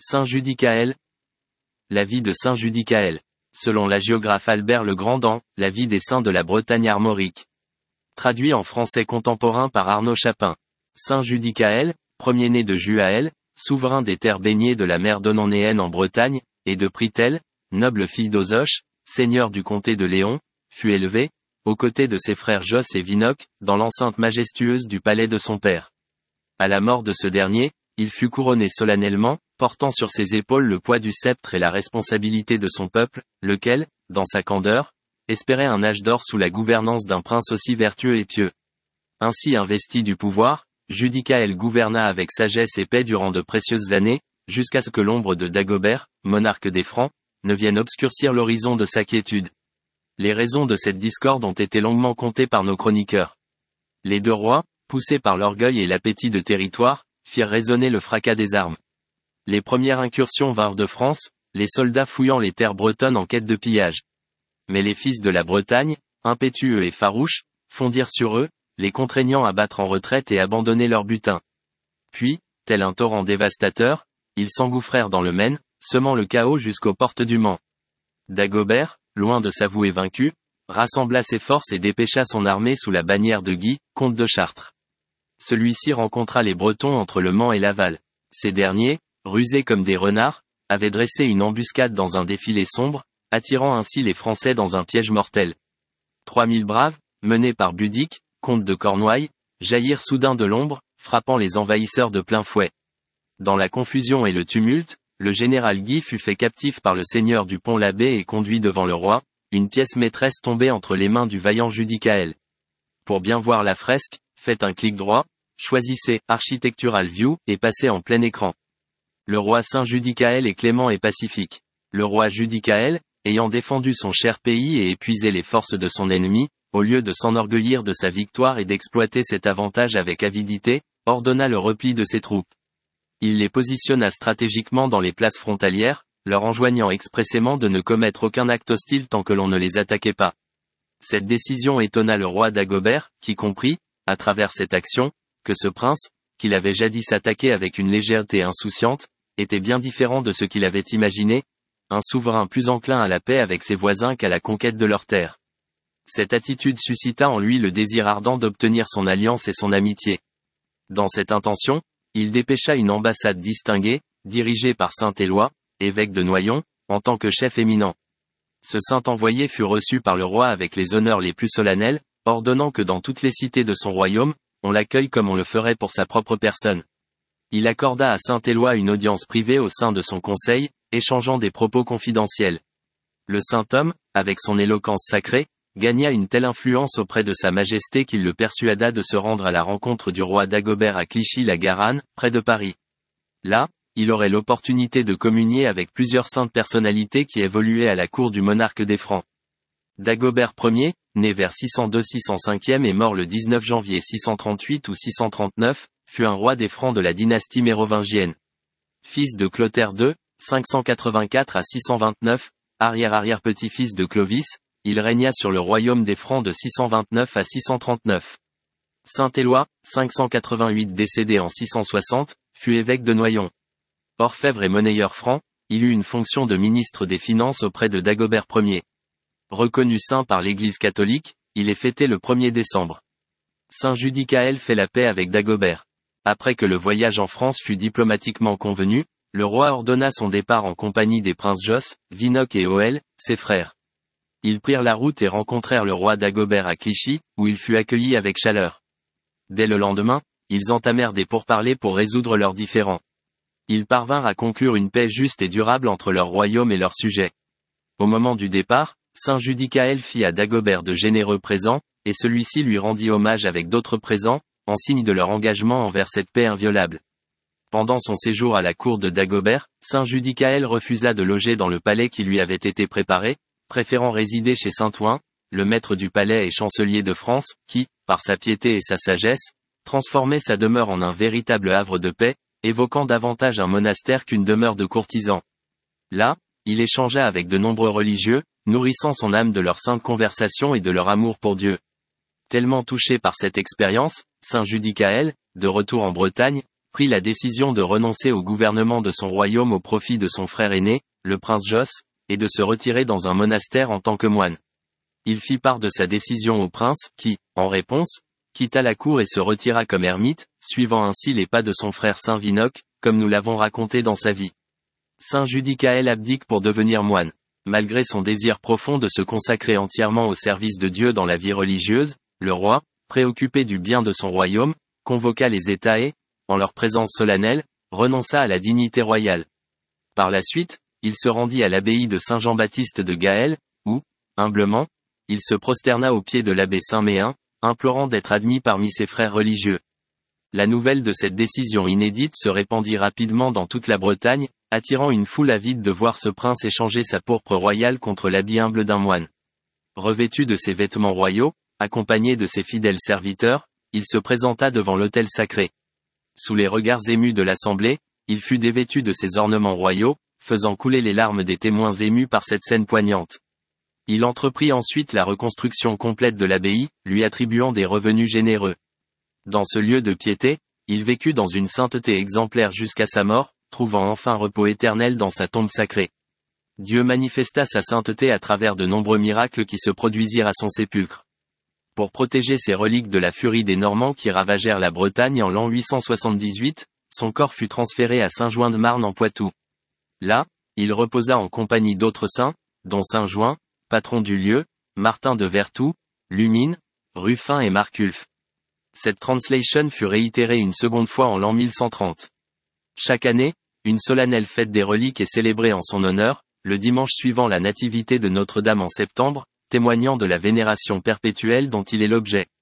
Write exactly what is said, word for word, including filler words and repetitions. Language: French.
Saint Judicaël. La vie de Saint Judicaël. Selon l'hagiographe Albert Le Grand dans La vie des saints de la Bretagne armorique. Traduit en français contemporain par Arnaud Chapin. Saint Judicaël, premier-né de Juaël, souverain des terres baignées de la mer d'Ononéenne en Bretagne, et de Pritel, noble fille d'Ozoche, seigneur du comté de Léon, fut élevé, aux côtés de ses frères Jos et Vinoc, dans l'enceinte majestueuse du palais de son père. À la mort de ce dernier, il fut couronné solennellement, portant sur ses épaules le poids du sceptre et la responsabilité de son peuple, lequel, dans sa candeur, espérait un âge d'or sous la gouvernance d'un prince aussi vertueux et pieux. Ainsi investi du pouvoir, Judicaël gouverna avec sagesse et paix durant de précieuses années, jusqu'à ce que l'ombre de Dagobert, monarque des Francs, ne vienne obscurcir l'horizon de sa quiétude. Les raisons de cette discorde ont été longuement contées par nos chroniqueurs. Les deux rois, poussés par l'orgueil et l'appétit de territoire, firent résonner le fracas des armes. Les premières incursions vinrent de France, les soldats fouillant les terres bretonnes en quête de pillage. Mais les fils de la Bretagne, impétueux et farouches, fondirent sur eux, les contraignant à battre en retraite et abandonner leur butin. Puis, tel un torrent dévastateur, ils s'engouffrèrent dans le Maine, semant le chaos jusqu'aux portes du Mans. Dagobert, loin de s'avouer vaincu, rassembla ses forces et dépêcha son armée sous la bannière de Guy, comte de Chartres. Celui-ci rencontra les Bretons entre le Mans et Laval. Ces derniers, rusés comme des renards, avaient dressé une embuscade dans un défilé sombre, attirant ainsi les Français dans un piège mortel. Trois mille braves, menés par Budic, comte de Cornouailles, jaillirent soudain de l'ombre, frappant les envahisseurs de plein fouet. Dans la confusion et le tumulte, le général Guy fut fait captif par le seigneur du Pont-l'Abbé et conduit devant le roi, une pièce maîtresse tombée entre les mains du vaillant Judicaël. Pour bien voir la fresque, faites un clic droit, choisissez Architectural View et passez en plein écran. Le roi Saint Judicaël est clément et pacifique. Le roi Judicaël, ayant défendu son cher pays et épuisé les forces de son ennemi, au lieu de s'enorgueillir de sa victoire et d'exploiter cet avantage avec avidité, ordonna le repli de ses troupes. Il les positionna stratégiquement dans les places frontalières, leur enjoignant expressément de ne commettre aucun acte hostile tant que l'on ne les attaquait pas. Cette décision étonna le roi Dagobert, qui comprit, à travers cette action, que ce prince, qu'il avait jadis attaqué avec une légèreté insouciante, était bien différent de ce qu'il avait imaginé, un souverain plus enclin à la paix avec ses voisins qu'à la conquête de leurs terres. Cette attitude suscita en lui le désir ardent d'obtenir son alliance et son amitié. Dans cette intention, il dépêcha une ambassade distinguée, dirigée par saint Éloi, évêque de Noyon, en tant que chef éminent. Ce saint envoyé fut reçu par le roi avec les honneurs les plus solennels, ordonnant que dans toutes les cités de son royaume, on l'accueille comme on le ferait pour sa propre personne. Il accorda à saint Éloi une audience privée au sein de son conseil, échangeant des propos confidentiels. Le saint homme, avec son éloquence sacrée, gagna une telle influence auprès de sa majesté qu'il le persuada de se rendre à la rencontre du roi Dagobert à Clichy-la-Garenne, près de Paris. Là, il aurait l'opportunité de communier avec plusieurs saintes personnalités qui évoluaient à la cour du monarque des Francs. Dagobert Ier, né vers six cent deux six cent cinq et mort le dix-neuf janvier six cent trente-huit ou six cent trente-neuf, fut un roi des Francs de la dynastie mérovingienne. Fils de Clotaire deux, cinq cent quatre-vingt-quatre à six cent vingt-neuf, arrière-arrière-petit-fils de Clovis, il régna sur le royaume des Francs de six cent vingt-neuf à six cent trente-neuf. Saint Éloi, cinq cent quatre-vingt-huit décédé en six cent soixante, fut évêque de Noyon. Orfèvre et monnayeur franc, il eut une fonction de ministre des Finances auprès de Dagobert Ier. Reconnu saint par l'Église catholique, il est fêté le premier décembre. Saint Judicaël fait la paix avec Dagobert. Après que le voyage en France fut diplomatiquement convenu, le roi ordonna son départ en compagnie des princes Jos, Vinoc et Hoël, ses frères. Ils prirent la route et rencontrèrent le roi Dagobert à Clichy, où il fut accueilli avec chaleur. Dès le lendemain, ils entamèrent des pourparlers pour résoudre leurs différends. Ils parvinrent à conclure une paix juste et durable entre leur royaume et leurs sujets. Au moment du départ, Saint Judicaël fit à Dagobert de généreux présents, et celui-ci lui rendit hommage avec d'autres présents, en signe de leur engagement envers cette paix inviolable. Pendant son séjour à la cour de Dagobert, Saint Judicaël refusa de loger dans le palais qui lui avait été préparé, préférant résider chez Saint-Ouen, le maître du palais et chancelier de France, qui, par sa piété et sa sagesse, transformait sa demeure en un véritable havre de paix, évoquant davantage un monastère qu'une demeure de courtisans. Là, il échangea avec de nombreux religieux, nourrissant son âme de leur sainte conversation et de leur amour pour Dieu. Tellement touché par cette expérience, Saint Judicaël, de retour en Bretagne, prit la décision de renoncer au gouvernement de son royaume au profit de son frère aîné, le prince Jos, et de se retirer dans un monastère en tant que moine. Il fit part de sa décision au prince, qui, en réponse, quitta la cour et se retira comme ermite, suivant ainsi les pas de son frère Saint Vinoc, comme nous l'avons raconté dans sa vie. Saint Judicaël abdique pour devenir moine. Malgré son désir profond de se consacrer entièrement au service de Dieu dans la vie religieuse, le roi, préoccupé du bien de son royaume, convoqua les États et, en leur présence solennelle, renonça à la dignité royale. Par la suite, il se rendit à l'abbaye de Saint-Jean-Baptiste de Gaël, où, humblement, il se prosterna aux pieds de l'abbé Saint-Méen, implorant d'être admis parmi ses frères religieux. La nouvelle de cette décision inédite se répandit rapidement dans toute la Bretagne, attirant une foule avide de voir ce prince échanger sa pourpre royale contre l'habit humble d'un moine. Revêtu de ses vêtements royaux, accompagné de ses fidèles serviteurs, il se présenta devant l'autel sacré. Sous les regards émus de l'assemblée, il fut dévêtu de ses ornements royaux, faisant couler les larmes des témoins émus par cette scène poignante. Il entreprit ensuite la reconstruction complète de l'abbaye, lui attribuant des revenus généreux. Dans ce lieu de piété, il vécut dans une sainteté exemplaire jusqu'à sa mort, trouvant enfin repos éternel dans sa tombe sacrée. Dieu manifesta sa sainteté à travers de nombreux miracles qui se produisirent à son sépulcre. Pour protéger ses reliques de la furie des Normands qui ravagèrent la Bretagne en l'an huit cent soixante-dix-huit, son corps fut transféré à Saint-Jouin-de-Marne en Poitou. Là, il reposa en compagnie d'autres saints, dont Saint Jouin, patron du lieu, Martin de Vertou, Lumine, Ruffin et Marculf. Cette translation fut réitérée une seconde fois en l'an mille cent trente. Chaque année, une solennelle fête des reliques est célébrée en son honneur, le dimanche suivant la nativité de Notre-Dame en septembre, témoignant de la vénération perpétuelle dont il est l'objet.